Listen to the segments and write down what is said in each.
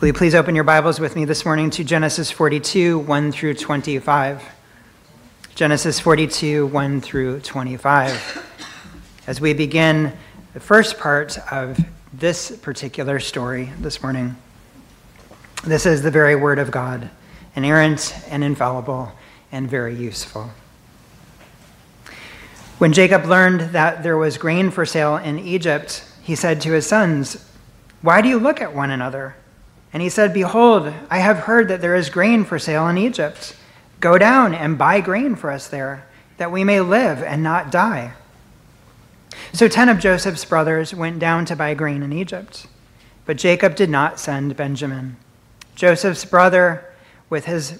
Will you please open your Bibles with me this morning to Genesis 42, 1 through 25. Genesis 42, 1 through 25. As we begin the first part of this particular story this morning. This is the very word of God, inerrant and infallible and very useful. When Jacob learned that there was grain for sale in Egypt, he said to his sons, "Why do you look at one another?" And he said, "Behold, I have heard that there is grain for sale in Egypt. Go down and buy grain for us there, that we may live and not die." So 10 of Joseph's brothers went down to buy grain in Egypt. But Jacob did not send Benjamin. Joseph's brother with his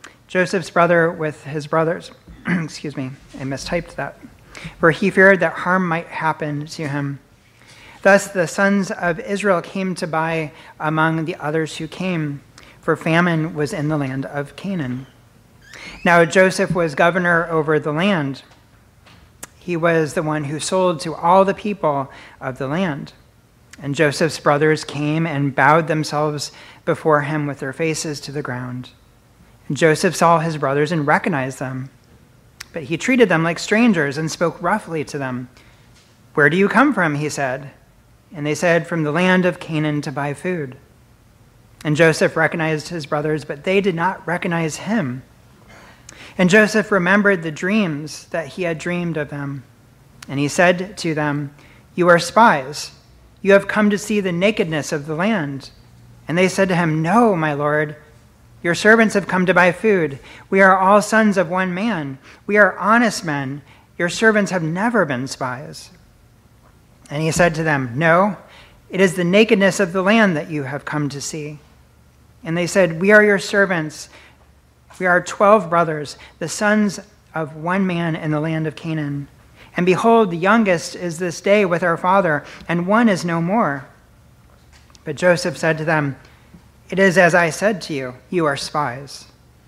brothers, excuse me, I mistyped that, for he feared that harm might happen to him. Thus the sons of Israel came to buy among the others who came, for famine was in the land of Canaan. Now Joseph was governor over the land. He was the one who sold to all the people of the land. And Joseph's brothers came and bowed themselves before him with their faces to the ground. And Joseph saw his brothers and recognized them. But he treated them like strangers and spoke roughly to them. "Where do you come from?" he said. And they said, "From the land of Canaan to buy food." And Joseph recognized his brothers, but they did not recognize him. And Joseph remembered the dreams that he had dreamed of them. And he said to them, "You are spies. You have come to see the nakedness of the land." And they said to him, "No, my lord. Your servants have come to buy food. We are all sons of one man. We are honest men. Your servants have never been spies." And he said to them, "No, it is the nakedness of the land that you have come to see." And they said, "We are your servants. We are 12 brothers, the sons of one man in the land of Canaan. And behold, the youngest is this day with our father, and one is no more." But Joseph said to them, "It is as I said to you, you are spies.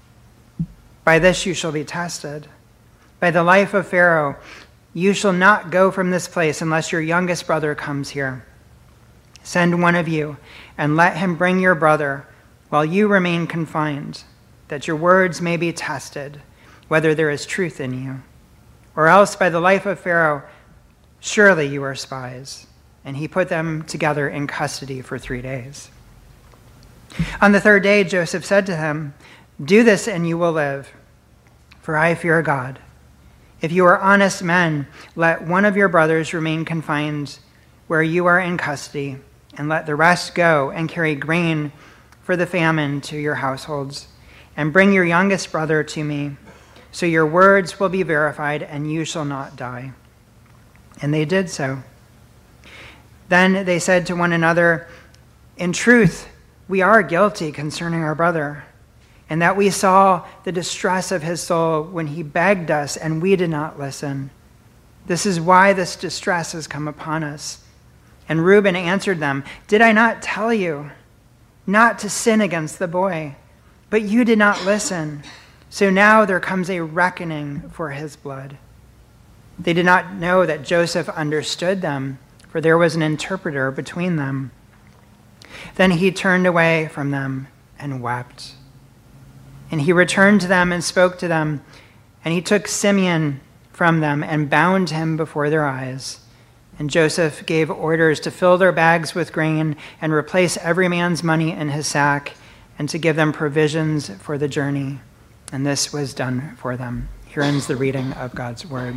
By this you shall be tested. By the life of Pharaoh, you shall not go from this place unless your youngest brother comes here. Send one of you, and let him bring your brother while you remain confined, that your words may be tested, whether there is truth in you. Or else by the life of Pharaoh, surely you are spies." And he put them together in custody for 3 days. On the third day, Joseph said to him, "Do this and you will live, for I fear God. If you are honest men, let one of your brothers remain confined where you are in custody, and let the rest go and carry grain for the famine to your households, and bring your youngest brother to me, so your words will be verified and you shall not die." And they did so. Then they said to one another, "In truth, we are guilty concerning our brother, and that we saw the distress of his soul when he begged us, and we did not listen. This is why this distress has come upon us." And Reuben answered them, "Did I not tell you not to sin against the boy? But you did not listen. So now there comes a reckoning for his blood." They did not know that Joseph understood them, for there was an interpreter between them. Then he turned away from them and wept. And he returned to them and spoke to them, and he took Simeon from them and bound him before their eyes. And Joseph gave orders to fill their bags with grain and replace every man's money in his sack, and to give them provisions for the journey. And this was done for them. Here ends the reading of God's word.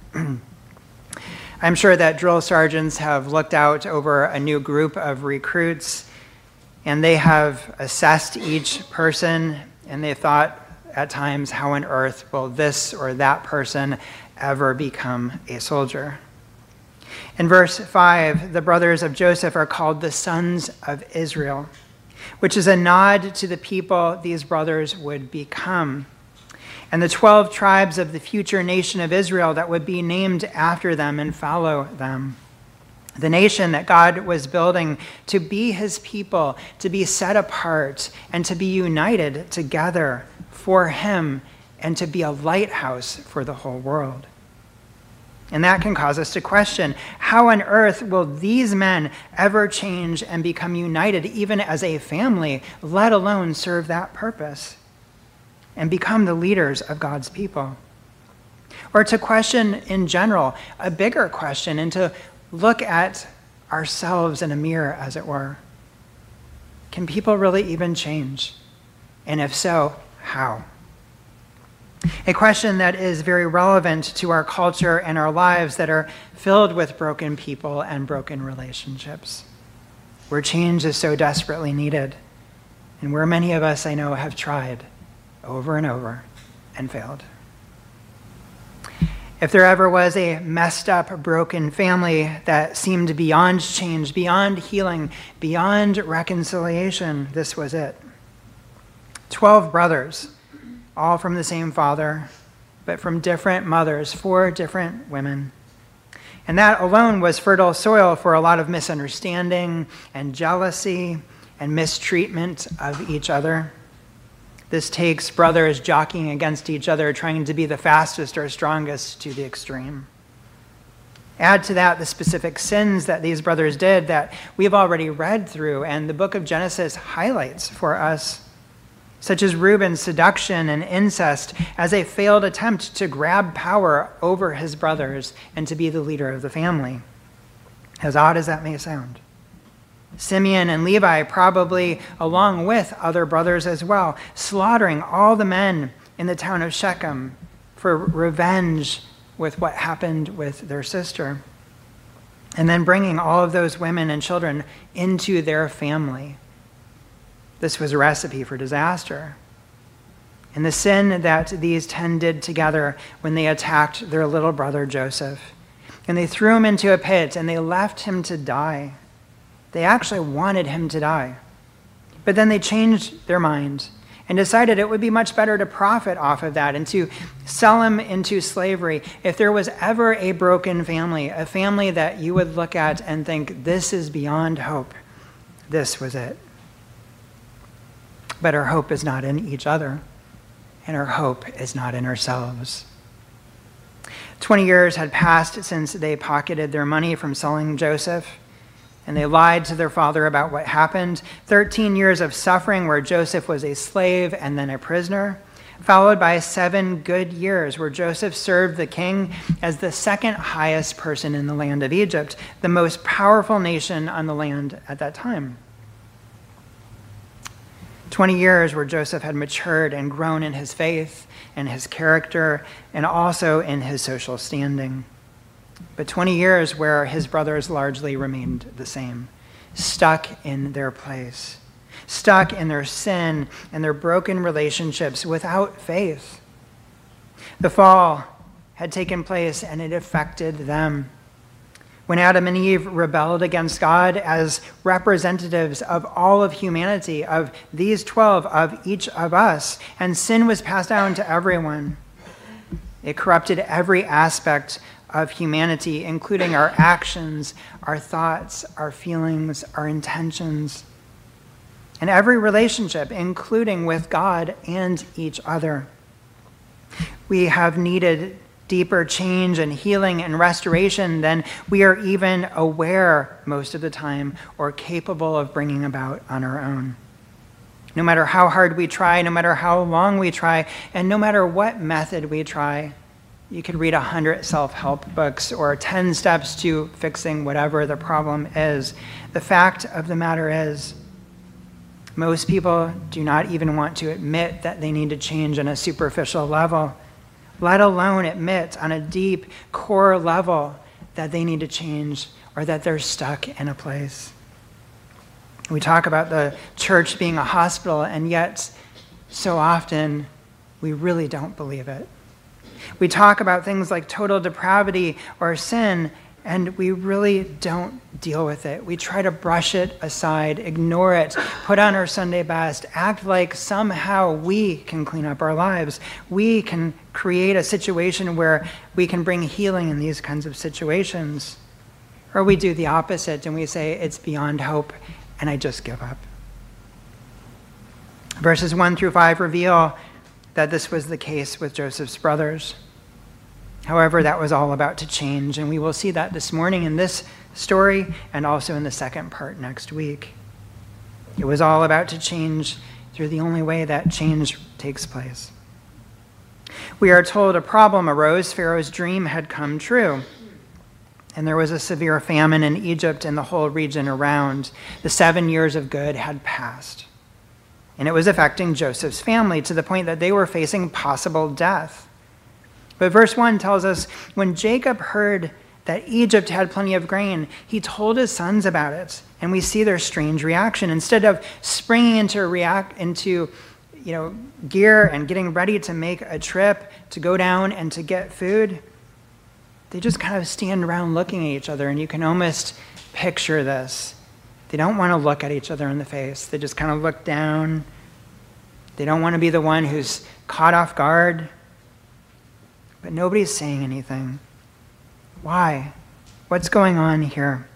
I'm sure that drill sergeants have looked out over a new group of recruits, and they have assessed each person, and they thought at times, how on earth will this or that person ever become a soldier? In verse 5, the brothers of Joseph are called the sons of Israel, which is a nod to the people these brothers would become, and the 12 tribes of the future nation of Israel that would be named after them and follow them. The nation that God was building to be his people, to be set apart, and to be united together for him, and to be a lighthouse for the whole world. And that can cause us to question, how on earth will these men ever change and become united, even as a family, let alone serve that purpose and become the leaders of God's people? Or to question in general, a bigger question, and to look at ourselves in a mirror, as it were. Can people really even change? And if so, how? A question that is very relevant to our culture and our lives that are filled with broken people and broken relationships, where change is so desperately needed, and where many of us, I know, have tried over and over and failed. If there ever was a messed up, broken family that seemed beyond change, beyond healing, beyond reconciliation, this was it. 12 brothers, all from the same father, but from different mothers, 4 different women. And that alone was fertile soil for a lot of misunderstanding and jealousy and mistreatment of each other. This takes brothers jockeying against each other, trying to be the fastest or strongest to the extreme. Add to that the specific sins that these brothers did that we've already read through, and the book of Genesis highlights for us, such as Reuben's seduction and incest as a failed attempt to grab power over his brothers and to be the leader of the family, as odd as that may sound. Simeon and Levi, probably along with other brothers as well, slaughtering all the men in the town of Shechem for revenge with what happened with their sister, and then bringing all of those women and children into their family. This was a recipe for disaster. And the sin that these 10 did together when they attacked their little brother Joseph, and they threw him into a pit and they left him to die. They actually wanted him to die. But then they changed their mind and decided it would be much better to profit off of that and to sell him into slavery. If there was ever a broken family, a family that you would look at and think, this is beyond hope, this was it. But our hope is not in each other, and our hope is not in ourselves. 20 years had passed since they pocketed their money from selling Joseph, and they lied to their father about what happened. 13 years of suffering where Joseph was a slave and then a prisoner, followed by 7 good years where Joseph served the king as the second highest person in the land of Egypt, the most powerful nation on the land at that time. 20 years where Joseph had matured and grown in his faith and his character and also in his social standing. But 20 years where his brothers largely remained the same, stuck in their place, stuck in their sin and their broken relationships without faith. The fall had taken place and it affected them. When Adam and Eve rebelled against God as representatives of all of humanity, of these 12, of each of us, and sin was passed down to everyone, it corrupted every aspect of humanity, including our actions, our thoughts, our feelings, our intentions, and every relationship, including with God and each other. We have needed deeper change and healing and restoration than we are even aware most of the time or capable of bringing about on our own. No matter how hard we try, no matter how long we try, and no matter what method we try, you could read 100 self-help books or 10 steps to fixing whatever the problem is. The fact of the matter is, most people do not even want to admit that they need to change on a superficial level, let alone admit on a deep core level that they need to change or that they're stuck in a place. We talk about the church being a hospital, and yet so often we really don't believe it. We talk about things like total depravity or sin, and we really don't deal with it. We try to brush it aside, ignore it, put on our Sunday best, act like somehow we can clean up our lives. We can create a situation where we can bring healing in these kinds of situations. Or we do the opposite and we say, it's beyond hope, and I just give up. Verses 1 through 5 reveal that this was the case with Joseph's brothers. However, that was all about to change, and we will see that this morning in this story and also in the second part next week. It was all about to change through the only way that change takes place. We are told a problem arose. Pharaoh's dream had come true, and there was a severe famine in Egypt and the whole region around. The 7 years of good had passed, and it was affecting Joseph's family to the point that they were facing possible death. But verse 1 tells us, when Jacob heard that Egypt had plenty of grain, he told his sons about it. And we see their strange reaction. Instead of springing into gear and getting ready to make a trip, to go down and to get food, they just kind of stand around looking at each other. And you can almost picture this. They don't want to look at each other in the face. They just kind of look down. They don't want to be the one who's caught off guard. But nobody's saying anything. Why? What's going on here?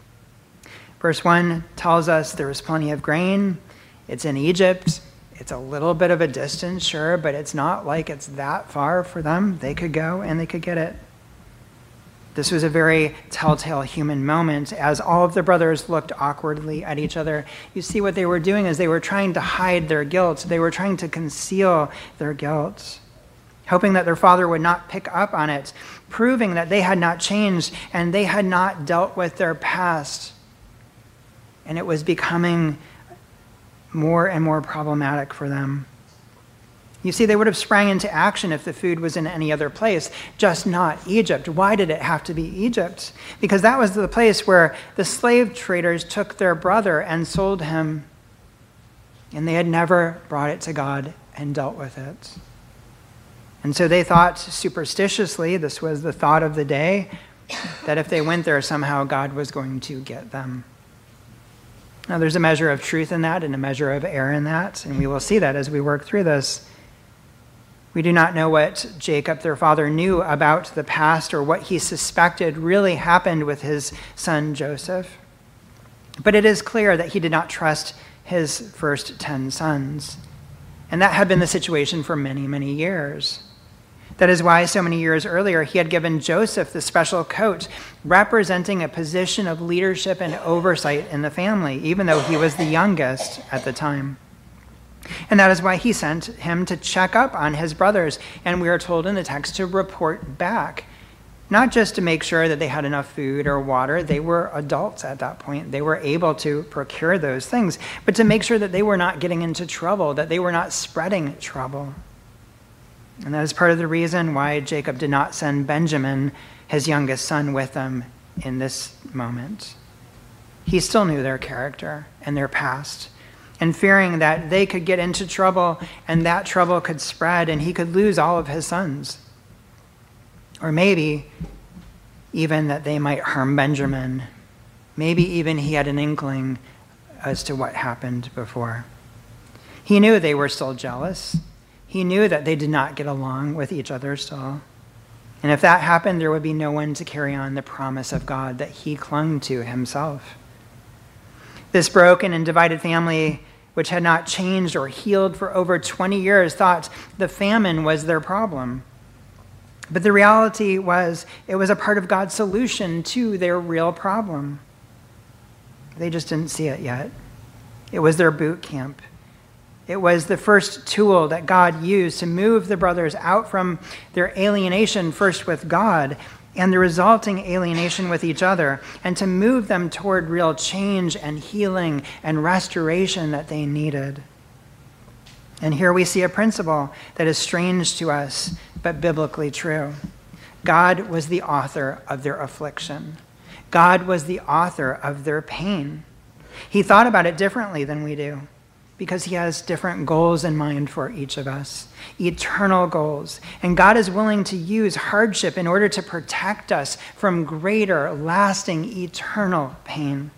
Verse 1 tells us there was plenty of grain. It's in Egypt. It's a little bit of a distance, sure, but it's not like it's that far for them. They could go and they could get it. This was a very telltale human moment. As all of the brothers looked awkwardly at each other, you see what they were doing is they were trying to hide their guilt. They were trying to conceal their guilt, hoping that their father would not pick up on it, proving that they had not changed and they had not dealt with their past. And it was becoming more and more problematic for them. You see, they would have sprang into action if the food was in any other place, just not Egypt. Why did it have to be Egypt? Because that was the place where the slave traders took their brother and sold him, and they had never brought it to God and dealt with it. And so they thought superstitiously, this was the thought of the day, that if they went there, somehow God was going to get them. Now, there's a measure of truth in that and a measure of error in that, and we will see that as we work through this. We do not know what Jacob, their father, knew about the past or what he suspected really happened with his son Joseph. But it is clear that he did not trust his first 10 sons. And that had been the situation for many, many years. That is why so many years earlier he had given Joseph the special coat representing a position of leadership and oversight in the family, even though he was the youngest at the time. And that is why he sent him to check up on his brothers, and we are told in the text to report back, not just to make sure that they had enough food or water. They were adults at that point. They were able to procure those things, but to make sure that they were not getting into trouble, that they were not spreading trouble. And that is part of the reason why Jacob did not send Benjamin, his youngest son, with them in this moment. He still knew their character and their past, and fearing that they could get into trouble and that trouble could spread and he could lose all of his sons. Or maybe even that they might harm Benjamin. Maybe even he had an inkling as to what happened before. He knew they were still jealous. He knew that they did not get along with each other still. And if that happened, there would be no one to carry on the promise of God that he clung to himself. This broken and divided family, which had not changed or healed for over 20 years, thought the famine was their problem. But the reality was, it was a part of God's solution to their real problem. They just didn't see it yet. It was their boot camp. It was the first tool that God used to move the brothers out from their alienation, first with God, and the resulting alienation with each other, and to move them toward real change and healing and restoration that they needed. And here we see a principle that is strange to us, but biblically true. God was the author of their affliction. God was the author of their pain. He thought about it differently than we do, because he has different goals in mind for each of us, eternal goals. And God is willing to use hardship in order to protect us from greater, lasting, eternal pain.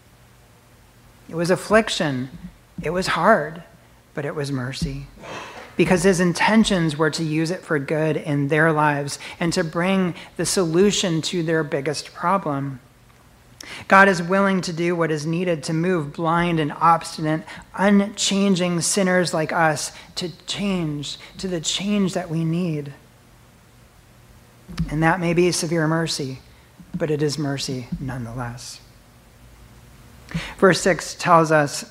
It was affliction. It was hard, but it was mercy, because his intentions were to use it for good in their lives and to bring the solution to their biggest problem. God is willing to do what is needed to move blind and obstinate, unchanging sinners like us to change, to the change that we need. And that may be severe mercy, but it is mercy nonetheless. Verse 6 tells us,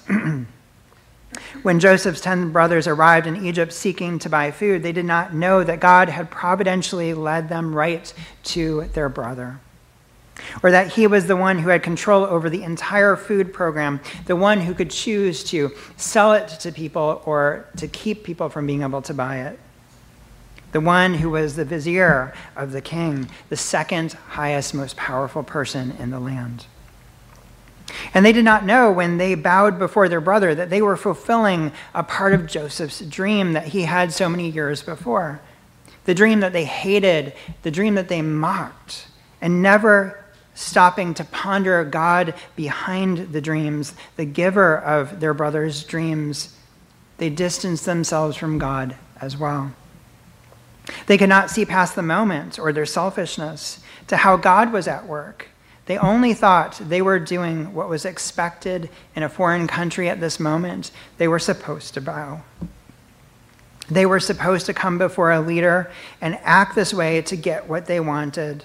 when Joseph's 10 brothers arrived in Egypt seeking to buy food, they did not know that God had providentially led them right to their brother, or that he was the one who had control over the entire food program, the one who could choose to sell it to people or to keep people from being able to buy it, the one who was the vizier of the king, the second highest, most powerful person in the land. And they did not know when they bowed before their brother that they were fulfilling a part of Joseph's dream that he had so many years before. The dream that they hated, the dream that they mocked, and never stopping to ponder God behind the dreams, the giver of their brother's dreams, they distanced themselves from God as well. They could not see past the moment or their selfishness to how God was at work. They only thought they were doing what was expected in a foreign country at this moment. They were supposed to bow. They were supposed to come before a leader and act this way to get what they wanted.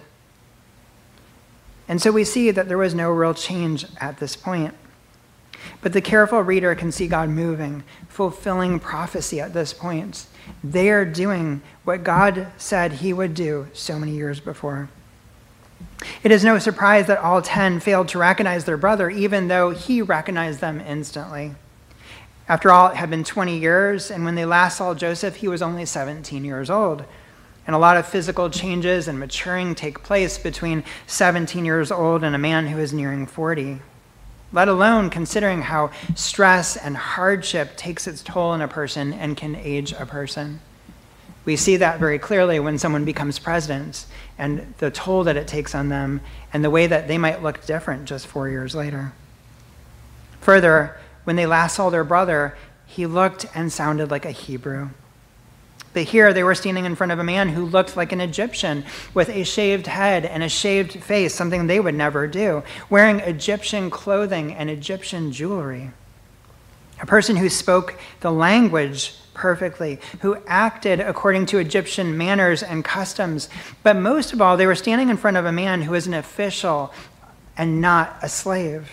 And so we see that there was no real change at this point. But the careful reader can see God moving, fulfilling prophecy at this point. They are doing what God said he would do so many years before. It is no surprise that all 10 failed to recognize their brother, even though he recognized them instantly. After all, it had been 20 years, and when they last saw Joseph, he was only 17 years old. And a lot of physical changes and maturing take place between 17 years old and a man who is nearing 40, let alone considering how stress and hardship takes its toll on a person and can age a person. We see that very clearly when someone becomes president and the toll that it takes on them and the way that they might look different just 4 years later. Further, when they last saw their brother, he looked and sounded like a Hebrew. But here they were standing in front of a man who looked like an Egyptian with a shaved head and a shaved face, something they would never do, wearing Egyptian clothing and Egyptian jewelry. A person who spoke the language perfectly, who acted according to Egyptian manners and customs. But most of all, they were standing in front of a man who was an official and not a slave.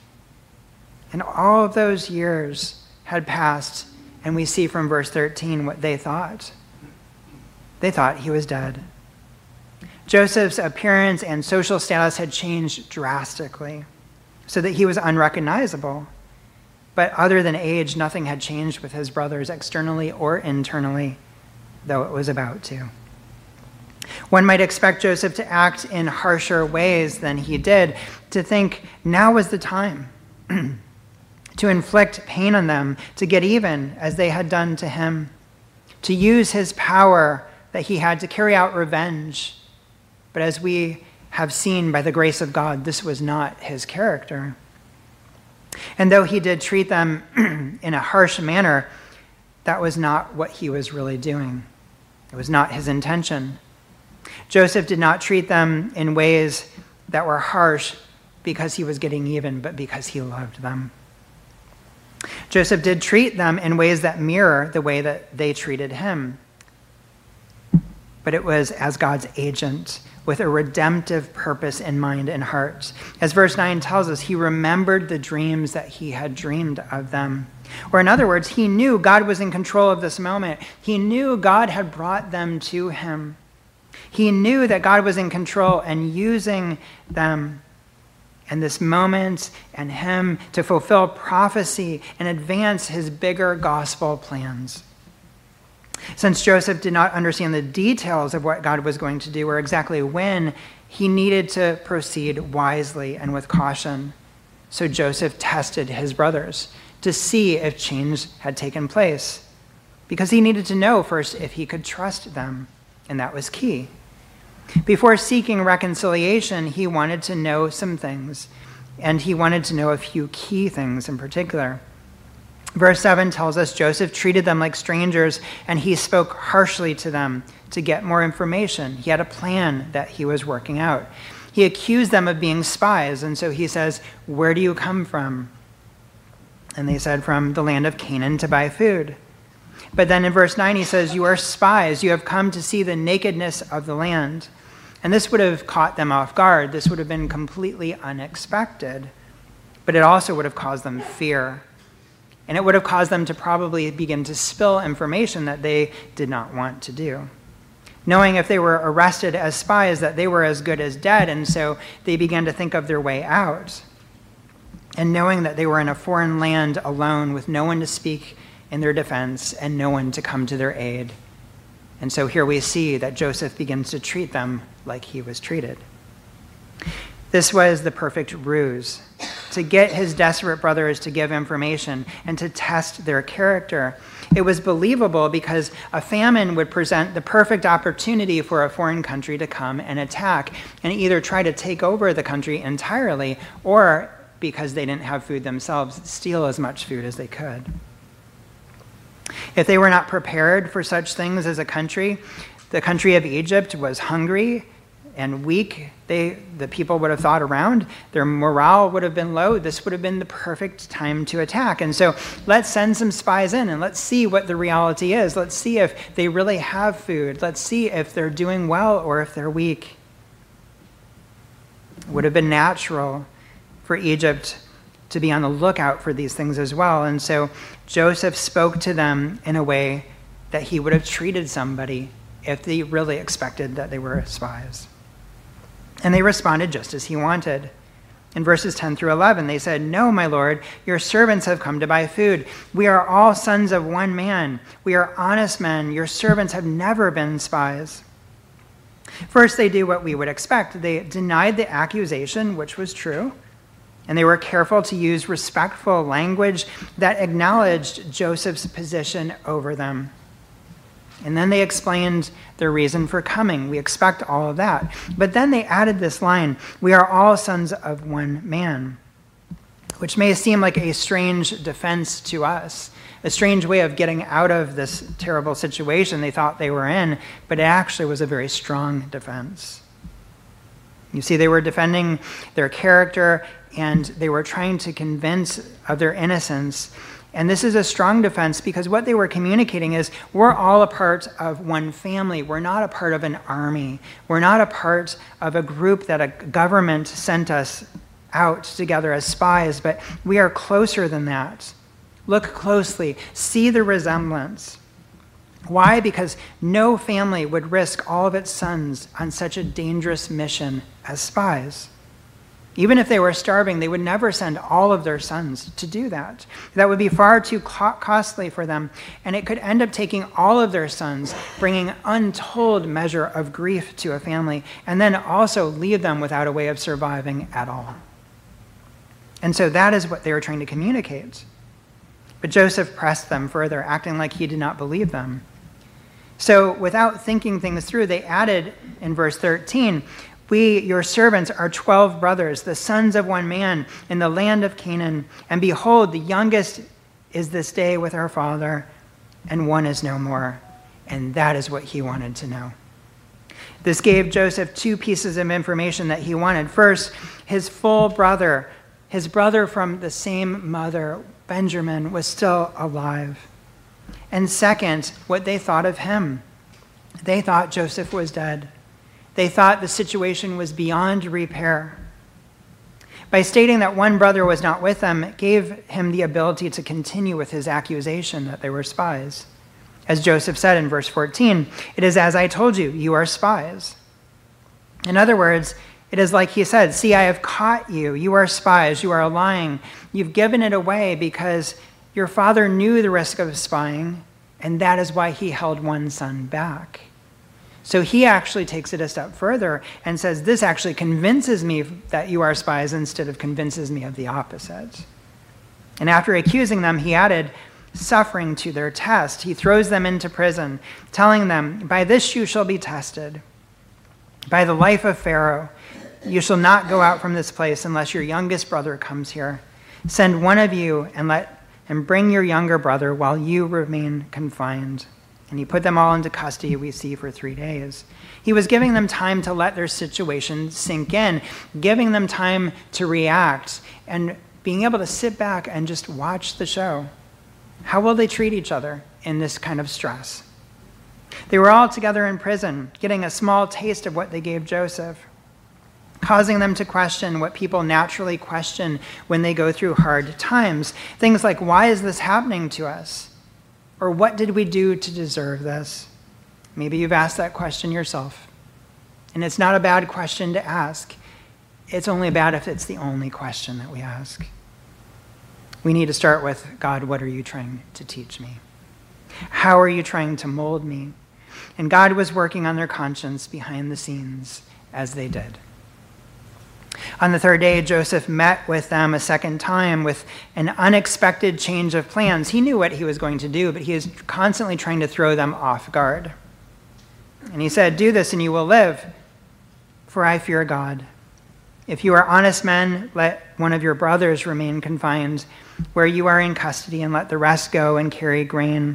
And all of those years had passed, and we see from verse 13 what they thought. They thought he was dead. Joseph's appearance and social status had changed drastically so that he was unrecognizable. But other than age, nothing had changed with his brothers externally or internally, though it was about to. One might expect Joseph to act in harsher ways than he did, to think now was the time to inflict pain on them, to get even as they had done to him, to use his power that he had to carry out revenge. But as we have seen by the grace of God, this was not his character. And though he did treat them in a harsh manner, that was not what he was really doing. It was not his intention. Joseph did not treat them in ways that were harsh because he was getting even, but because he loved them. Joseph did treat them in ways that mirror the way that they treated him. But it was as God's agent with a redemptive purpose in mind and heart. As verse 9 tells us, he remembered the dreams that he had dreamed of them. Or in other words, he knew God was in control of this moment. He knew God had brought them to him. He knew that God was in control and using them in this moment and him to fulfill prophecy and advance his bigger gospel plans. Since Joseph did not understand the details of what God was going to do or exactly when, he needed to proceed wisely and with caution. So Joseph tested his brothers to see if change had taken place, because he needed to know first if he could trust them, and that was key. Before seeking reconciliation, he wanted to know some things, and he wanted to know a few key things in particular. Verse 7 tells us Joseph treated them like strangers, and he spoke harshly to them to get more information. He had a plan that he was working out. He accused them of being spies, and so he says, "Where do you come from?" And they said, "From the land of Canaan to buy food." But then in verse 9 he says, "You are spies. You have come to see the nakedness of the land." And this would have caught them off guard. This would have been completely unexpected. But it also would have caused them fear. And it would have caused them to probably begin to spill information that they did not want to do. Knowing if they were arrested as spies that they were as good as dead, and so they began to think of their way out. And knowing that they were in a foreign land alone with no one to speak in their defense and no one to come to their aid. And so here we see that Joseph begins to treat them like he was treated. This was the perfect ruse, to get his desperate brothers to give information and to test their character. It was believable because a famine would present the perfect opportunity for a foreign country to come and attack and either try to take over the country entirely or, because they didn't have food themselves, steal as much food as they could. If they were not prepared for such things as a country, the country of Egypt was hungry and weak. The people would have thought around. Their morale would have been low. This would have been the perfect time to attack. And so let's send some spies in and let's see what the reality is. Let's see if they really have food. Let's see if they're doing well or if they're weak. It would have been natural for Egypt to be on the lookout for these things as well. And so Joseph spoke to them in a way that he would have treated somebody if they really expected that they were spies. And they responded just as he wanted. In verses 10 through 11, they said, "No, my lord, your servants have come to buy food. We are all sons of one man. We are honest men. Your servants have never been spies." First, they do what we would expect. They denied the accusation, which was true, and they were careful to use respectful language that acknowledged Joseph's position over them. And then they explained their reason for coming. We expect all of that. But then they added this line, "We are all sons of one man," which may seem like a strange defense to us, a strange way of getting out of this terrible situation they thought they were in, but it actually was a very strong defense. You see, they were defending their character and they were trying to convince of their innocence. And this is a strong defense because what they were communicating is we're all a part of one family. We're not a part of an army. We're not a part of a group that a government sent us out together as spies, but we are closer than that. Look closely. See the resemblance. Why? Because no family would risk all of its sons on such a dangerous mission as spies. Even if they were starving, they would never send all of their sons to do that. That would be far too costly for them, and it could end up taking all of their sons, bringing untold measure of grief to a family, and then also leave them without a way of surviving at all. And so that is what they were trying to communicate. But Joseph pressed them further, acting like he did not believe them. So without thinking things through, they added in verse 13, "We, your servants, are 12 brothers, the sons of one man in the land of Canaan. And behold, the youngest is this day with our father, and one is no more." And that is what he wanted to know. This gave Joseph two pieces of information that he wanted. First, his full brother, his brother from the same mother, Benjamin, was still alive. And second, what they thought of him. They thought Joseph was dead. They thought the situation was beyond repair. By stating that one brother was not with them, it gave him the ability to continue with his accusation that they were spies. As Joseph said in verse 14, "It is as I told you, you are spies." In other words, it is like he said, "See, I have caught you. You are spies. You are lying. You've given it away because your father knew the risk of spying, and that is why he held one son back." So he actually takes it a step further and says, this actually convinces me that you are spies instead of convinces me of the opposite. And after accusing them, he added suffering to their test. He throws them into prison, telling them, "By this you shall be tested. By the life of Pharaoh, you shall not go out from this place unless your youngest brother comes here. Send one of you and bring your younger brother while you remain confined." And he put them all into custody, we see, for 3 days. He was giving them time to let their situation sink in, giving them time to react, and being able to sit back and just watch the show. How will they treat each other in this kind of stress? They were all together in prison, getting a small taste of what they gave Joseph, causing them to question what people naturally question when they go through hard times. Things like, why is this happening to us? Or what did we do to deserve this? Maybe you've asked that question yourself. And it's not a bad question to ask. It's only bad if it's the only question that we ask. We need to start with, God, what are you trying to teach me? How are you trying to mold me? And God was working on their conscience behind the scenes as they did. On the third day, Joseph met with them a second time with an unexpected change of plans. He knew what he was going to do, but he was constantly trying to throw them off guard. And he said, "Do this and you will live, for I fear God. If you are honest men, let one of your brothers remain confined where you are in custody, and let the rest go and carry grain."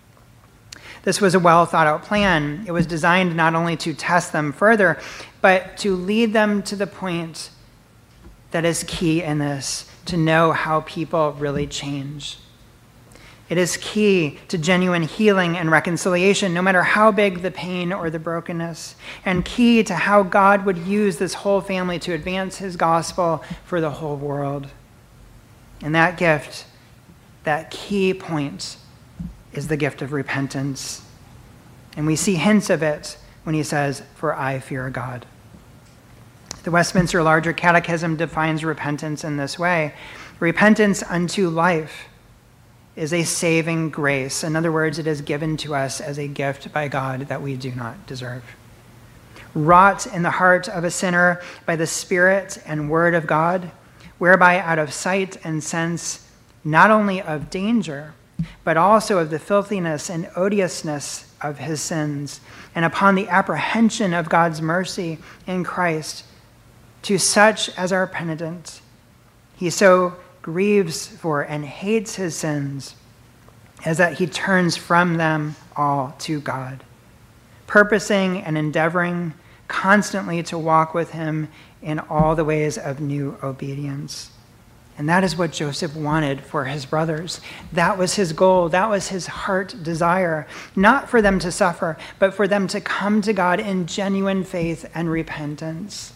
This was a well thought out plan. It was designed not only to test them further, but to lead them to the point that is key in this, to know how people really change. It is key to genuine healing and reconciliation, no matter how big the pain or the brokenness, and key to how God would use this whole family to advance his gospel for the whole world. And that gift, that key point, is the gift of repentance. And we see hints of it when he says, "For I fear God." The Westminster Larger Catechism defines repentance in this way: repentance unto life is a saving grace. In other words, it is given to us as a gift by God that we do not deserve. Wrought in the heart of a sinner by the Spirit and Word of God, whereby out of sight and sense, not only of danger, but also of the filthiness and odiousness of his sins, and upon the apprehension of God's mercy in Christ, to such as are penitent, he so grieves for and hates his sins, as that he turns from them all to God, purposing and endeavoring constantly to walk with him in all the ways of new obedience. And that is what Joseph wanted for his brothers. That was his goal. That was his heart desire. Not for them to suffer, but for them to come to God in genuine faith and repentance.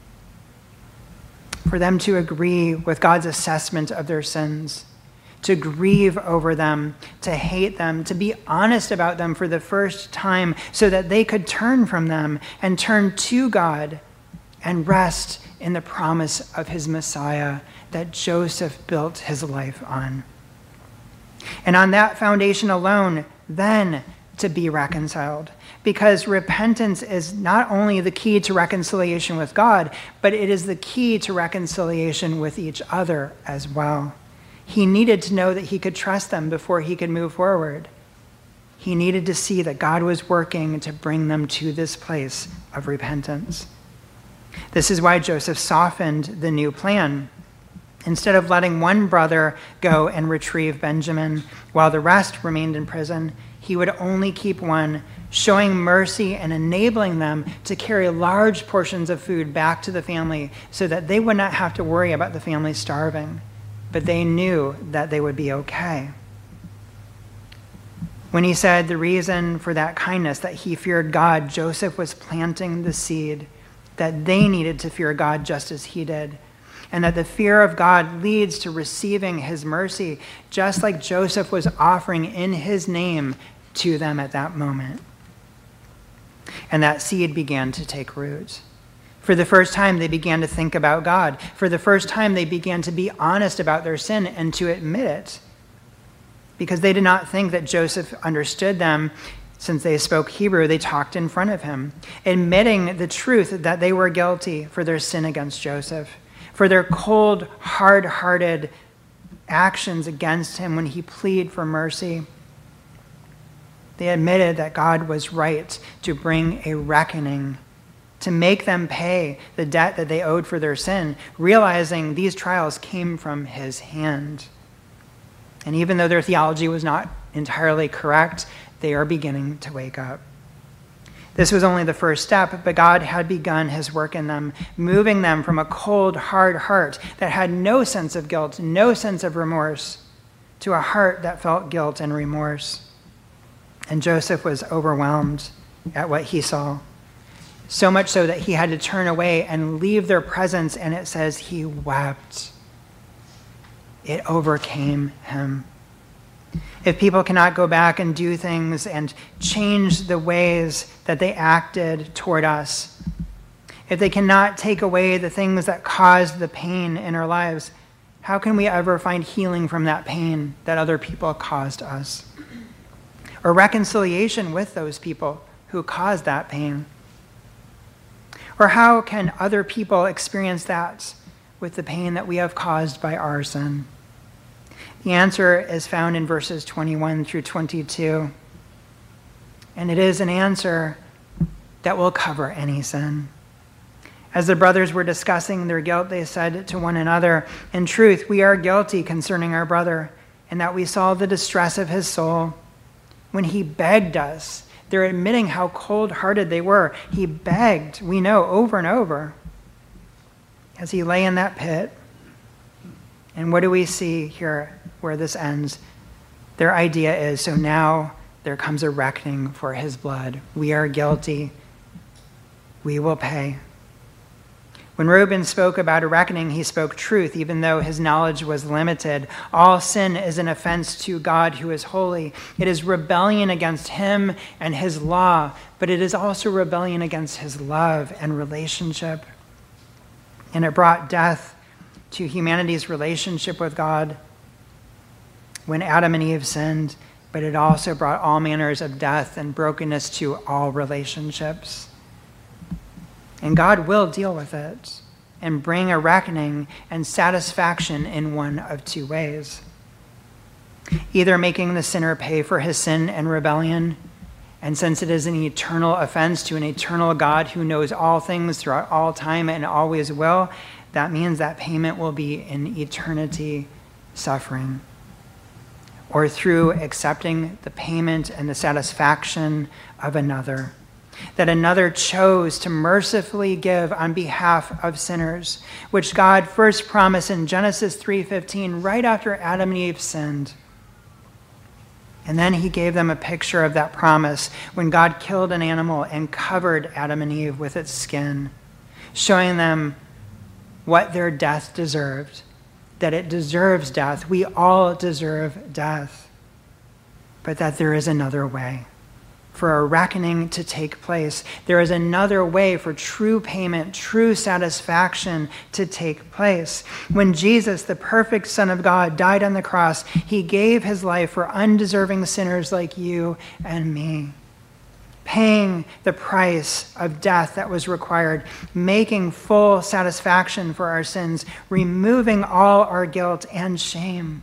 For them to agree with God's assessment of their sins, to grieve over them, to hate them, to be honest about them for the first time so that they could turn from them and turn to God and rest in the promise of his Messiah that Joseph built his life on. And on that foundation alone, then to be reconciled. Because repentance is not only the key to reconciliation with God, but it is the key to reconciliation with each other as well. He needed to know that he could trust them before he could move forward. He needed to see that God was working to bring them to this place of repentance. This is why Joseph softened the new plan. Instead of letting one brother go and retrieve Benjamin while the rest remained in prison, he would only keep one, showing mercy and enabling them to carry large portions of food back to the family so that they would not have to worry about the family starving, but they knew that they would be okay. When he said the reason for that kindness, that he feared God, Joseph was planting the seed that they needed to fear God just as he did, and that the fear of God leads to receiving his mercy, just like Joseph was offering in his name to them at that moment. And that seed began to take root. For the first time, they began to think about God. For the first time, they began to be honest about their sin and to admit it, because they did not think that Joseph understood them. Since they spoke Hebrew, they talked in front of him, admitting the truth that they were guilty for their sin against Joseph, for their cold, hard-hearted actions against him when he pleaded for mercy. They admitted that God was right to bring a reckoning, to make them pay the debt that they owed for their sin, realizing these trials came from his hand. And even though their theology was not entirely correct, they are beginning to wake up. This was only the first step, but God had begun his work in them, moving them from a cold, hard heart that had no sense of guilt, no sense of remorse, to a heart that felt guilt and remorse. And Joseph was overwhelmed at what he saw, so much so that he had to turn away and leave their presence, and it says he wept. It overcame him. If people cannot go back and do things and change the ways that they acted toward us, if they cannot take away the things that caused the pain in our lives, how can we ever find healing from that pain that other people caused us? Or reconciliation with those people who caused that pain? Or how can other people experience that with the pain that we have caused by our sin? The answer is found in verses 21 through 22. And it is an answer that will cover any sin. As the brothers were discussing their guilt, they said to one another, "In truth, we are guilty concerning our brother, and that we saw the distress of his soul. When he begged us," they're admitting how cold-hearted they were. He begged, we know, over and over, as he lay in that pit. And what do we see here where this ends? Their idea is, so now there comes a reckoning for his blood. We are guilty. We will pay. When Reuben spoke about a reckoning, he spoke truth, even though his knowledge was limited. All sin is an offense to God who is holy. It is rebellion against him and his law, but it is also rebellion against his love and relationship. And it brought death to humanity's relationship with God when Adam and Eve sinned, but it also brought all manners of death and brokenness to all relationships. And God will deal with it and bring a reckoning and satisfaction in one of two ways. Either making the sinner pay for his sin and rebellion, and since it is an eternal offense to an eternal God who knows all things throughout all time and always will, that means that payment will be in eternity suffering. Or through accepting the payment and the satisfaction of another, that another chose to mercifully give on behalf of sinners, which God first promised in Genesis 3:15, right after Adam and Eve sinned. And then he gave them a picture of that promise when God killed an animal and covered Adam and Eve with its skin, showing them what their death deserved, that it deserves death. We all deserve death, but that there is another way for a reckoning to take place. There is another way for true payment, true satisfaction to take place. When Jesus, the perfect Son of God, died on the cross, he gave his life for undeserving sinners like you and me, paying the price of death that was required, making full satisfaction for our sins, removing all our guilt and shame,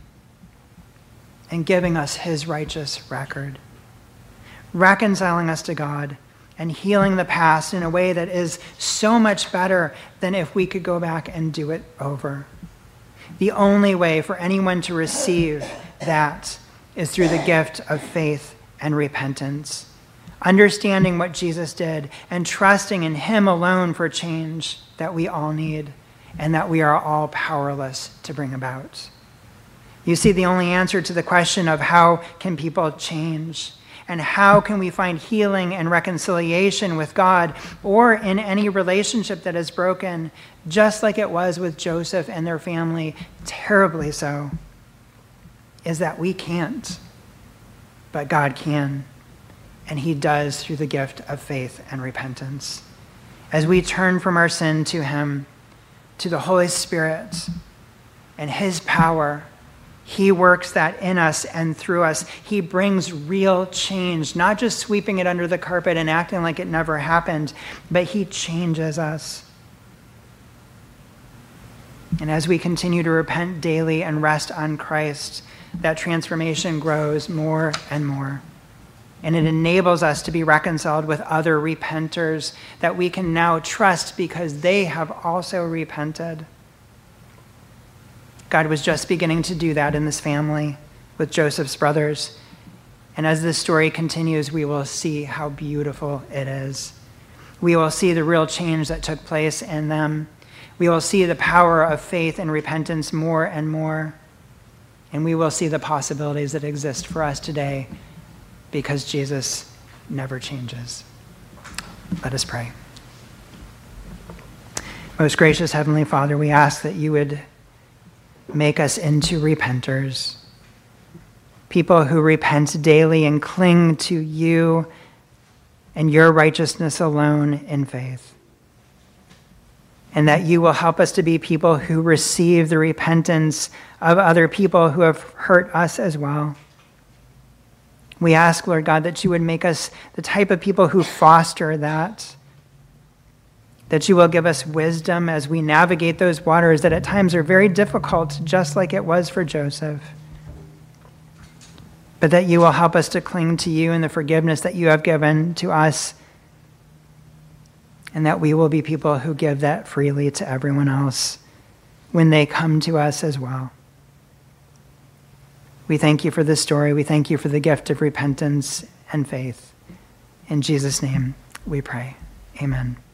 and giving us his righteous record, reconciling us to God and healing the past in a way that is so much better than if we could go back and do it over. The only way for anyone to receive that is through the gift of faith and repentance, understanding what Jesus did and trusting in him alone for change that we all need and that we are all powerless to bring about. You see, the only answer to the question of how can people change and how can we find healing and reconciliation with God or in any relationship that is broken, just like it was with Joseph and their family, terribly so, is that we can't, but God can. And he does through the gift of faith and repentance. As we turn from our sin to him, to the Holy Spirit and his power, he works that in us and through us. He brings real change, not just sweeping it under the carpet and acting like it never happened, but he changes us. And as we continue to repent daily and rest on Christ, that transformation grows more and more. And it enables us to be reconciled with other repenters that we can now trust because they have also repented. God was just beginning to do that in this family with Joseph's brothers. And as this story continues, we will see how beautiful it is. We will see the real change that took place in them. We will see the power of faith and repentance more and more. And we will see the possibilities that exist for us today because Jesus never changes. Let us pray. Most gracious Heavenly Father, we ask that you would make us into repenters, people who repent daily and cling to you and your righteousness alone in faith. And that you will help us to be people who receive the repentance of other people who have hurt us as well. We ask, Lord God, that you would make us the type of people who foster that you will give us wisdom as we navigate those waters that at times are very difficult, just like it was for Joseph. But that you will help us to cling to you and the forgiveness that you have given to us, and that we will be people who give that freely to everyone else when they come to us as well. We thank you for this story. We thank you for the gift of repentance and faith. In Jesus' name we pray. Amen.